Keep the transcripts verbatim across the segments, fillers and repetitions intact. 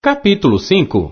Capítulo cinco.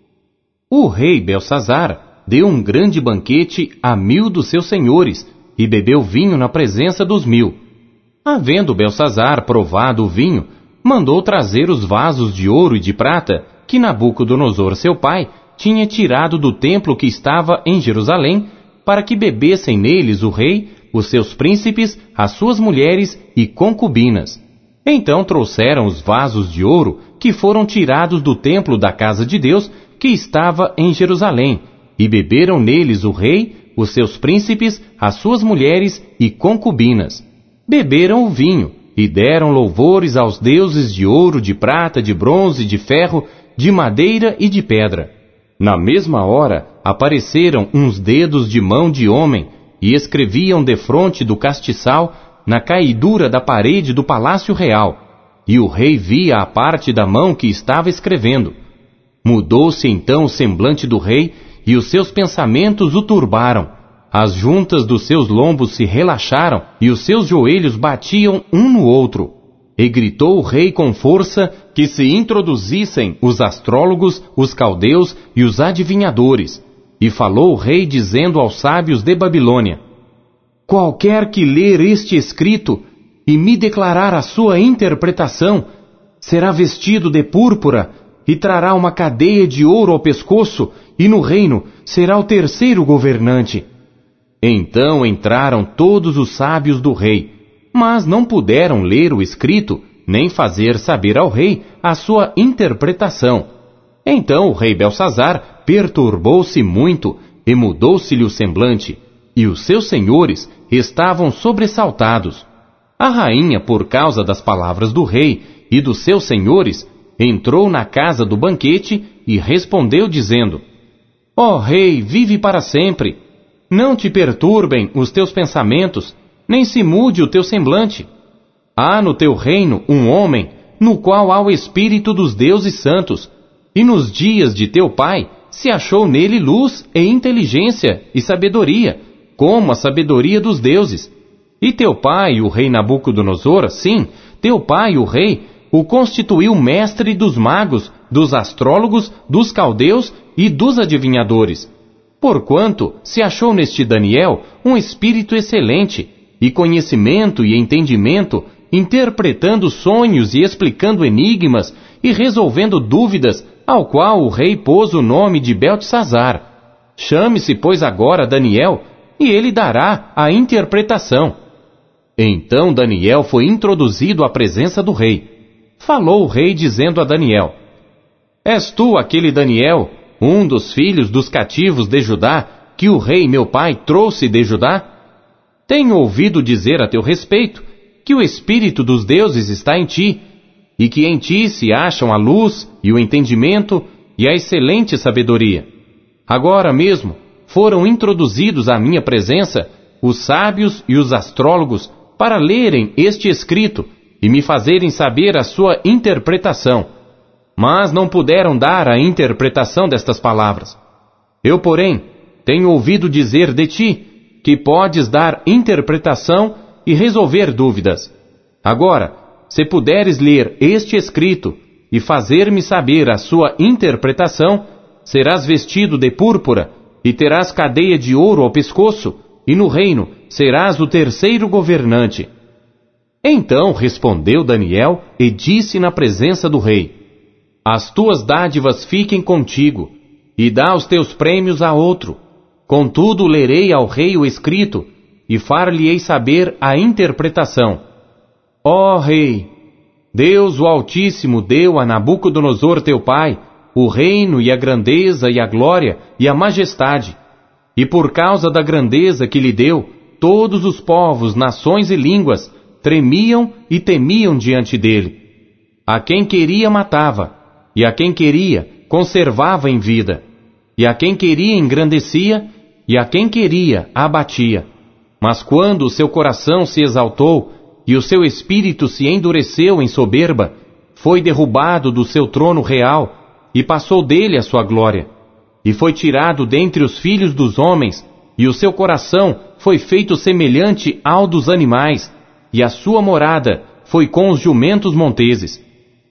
O rei Belsazar deu um grande banquete a mil dos seus senhores e bebeu vinho na presença dos mil. Havendo Belsazar provado o vinho, mandou trazer os vasos de ouro e de prata que Nabucodonosor, seu pai, tinha tirado do templo que estava em Jerusalém, para que bebessem neles o rei, os seus príncipes, as suas mulheres e concubinas. Então trouxeram os vasos de ouro que foram tirados do templo da casa de Deus, que estava em Jerusalém, e beberam neles o rei, os seus príncipes, as suas mulheres e concubinas. Beberam o vinho, e deram louvores aos deuses de ouro, de prata, de bronze, de ferro, de madeira e de pedra. Na mesma hora apareceram uns dedos de mão de homem, e escreviam defronte do castiçal, na caidura da parede do palácio real, e o rei via a parte da mão que estava escrevendo. Mudou-se então o semblante do rei, e os seus pensamentos o turbaram. As juntas dos seus lombos se relaxaram, e os seus joelhos batiam um no outro. E gritou o rei com força que se introduzissem os astrólogos, os caldeus e os adivinhadores. E falou o rei dizendo aos sábios de Babilônia: qualquer que ler este escrito e me declarar a sua interpretação, será vestido de púrpura e trará uma cadeia de ouro ao pescoço, e no reino será o terceiro governante. Então entraram todos os sábios do rei, mas não puderam ler o escrito, nem fazer saber ao rei a sua interpretação. Então o rei Belsazar perturbou-se muito, e mudou-se-lhe o semblante, e os seus senhores estavam sobressaltados. A rainha, por causa das palavras do rei e dos seus senhores, entrou na casa do banquete e respondeu dizendo: ó rei, vive para sempre. Não te perturbem os teus pensamentos, nem se mude o teu semblante. Há no teu reino um homem, no qual há o espírito dos deuses santos, e nos dias de teu pai se achou nele luz e inteligência e sabedoria, como a sabedoria dos deuses. E teu pai, o rei Nabucodonosor, sim, teu pai, o rei, o constituiu mestre dos magos, dos astrólogos, dos caldeus e dos adivinhadores. Porquanto se achou neste Daniel um espírito excelente, e conhecimento e entendimento, interpretando sonhos e explicando enigmas, e resolvendo dúvidas, ao qual o rei pôs o nome de Beltesazar. Chame-se, pois, agora Daniel, e ele dará a interpretação. Então Daniel foi introduzido à presença do rei. Falou o rei dizendo a Daniel: és tu aquele Daniel, um dos filhos dos cativos de Judá, que o rei meu pai trouxe de Judá? Tenho ouvido dizer a teu respeito que o espírito dos deuses está em ti, e que em ti se acham a luz e o entendimento e a excelente sabedoria. Agora mesmo foram introduzidos à minha presença os sábios e os astrólogos para lerem este escrito e me fazerem saber a sua interpretação. Mas não puderam dar a interpretação destas palavras. Eu, porém, tenho ouvido dizer de ti que podes dar interpretação e resolver dúvidas. Agora, se puderes ler este escrito e fazer-me saber a sua interpretação, serás vestido de púrpura e terás cadeia de ouro ao pescoço, e no reino serás o terceiro governante. Então respondeu Daniel e disse na presença do rei: as tuas dádivas fiquem contigo, e dá os teus prêmios a outro. Contudo lerei ao rei o escrito, e far-lhe-ei saber a interpretação. Ó rei, Deus o Altíssimo deu a Nabucodonosor teu pai o reino e a grandeza e a glória e a majestade. E por causa da grandeza que lhe deu, todos os povos, nações e línguas tremiam e temiam diante dele. A quem queria matava, e a quem queria conservava em vida, e a quem queria engrandecia, e a quem queria abatia. Mas quando o seu coração se exaltou, e o seu espírito se endureceu em soberba, foi derrubado do seu trono real, e passou dele a sua glória. E foi tirado dentre os filhos dos homens, e o seu coração foi feito semelhante ao dos animais, e a sua morada foi com os jumentos monteses.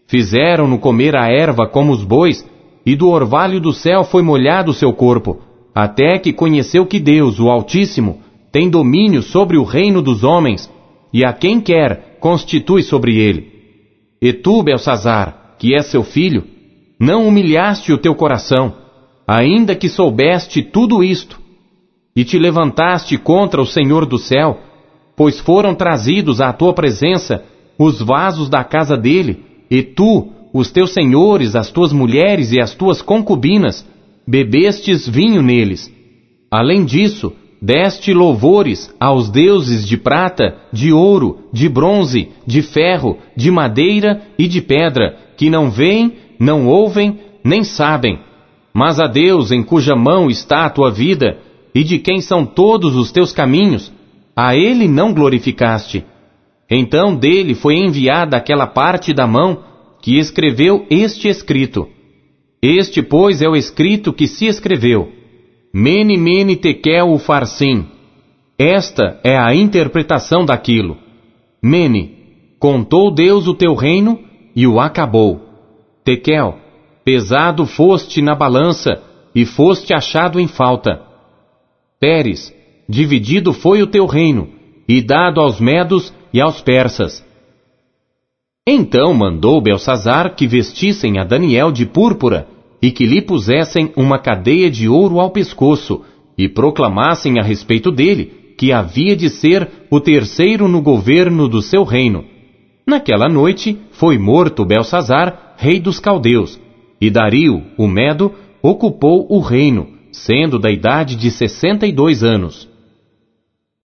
Fizeram-no comer a erva como os bois, e do orvalho do céu foi molhado o seu corpo, até que conheceu que Deus, o Altíssimo, tem domínio sobre o reino dos homens, e a quem quer constitui sobre ele. E tu, Belsazar, que és seu filho, não humilhaste o teu coração, ainda que soubeste tudo isto, e te levantaste contra o Senhor do céu, pois foram trazidos à tua presença os vasos da casa dele, e tu, os teus senhores, as tuas mulheres e as tuas concubinas, bebestes vinho neles. Além disso, deste louvores aos deuses de prata, de ouro, de bronze, de ferro, de madeira e de pedra, que não veem, não ouvem, nem sabem. Mas a Deus em cuja mão está a tua vida, e de quem são todos os teus caminhos, a ele não glorificaste. Então dele foi enviada aquela parte da mão que escreveu este escrito. Este, pois, é o escrito que se escreveu: Mene, Mene, Tekel, Ufarsim. Esta é a interpretação daquilo. Mene, contou Deus o teu reino e o acabou. Tekel, pesado foste na balança e foste achado em falta. Peres, dividido foi o teu reino e dado aos medos e aos persas. Então mandou Belsazar que vestissem a Daniel de púrpura e que lhe pusessem uma cadeia de ouro ao pescoço e proclamassem a respeito dele que havia de ser o terceiro no governo do seu reino. Naquela noite foi morto Belsazar, rei dos caldeus, e Dario, o Medo, ocupou o reino, sendo da idade de sessenta e dois anos.